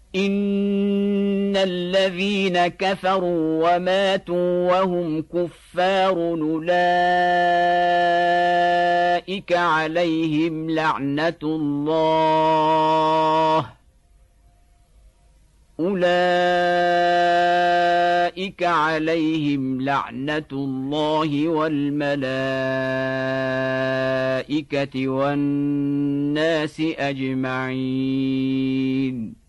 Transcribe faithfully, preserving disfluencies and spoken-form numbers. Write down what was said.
إن الذين كفروا وماتوا وهم كفار أولئك عليهم لعنة الله أولئك عليهم لعنة الله والملائكة والناس أجمعين.